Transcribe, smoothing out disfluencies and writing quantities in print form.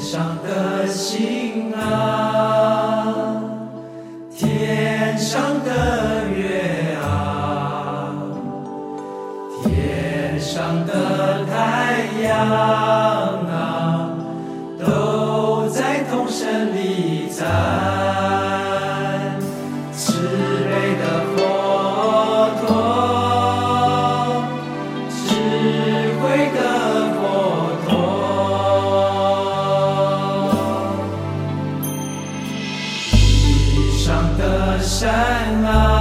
上的星啊，天上的月啊，天上的太阳啊，都在同声礼赞慈悲的佛陀，智慧的佛陀。地上的山啊，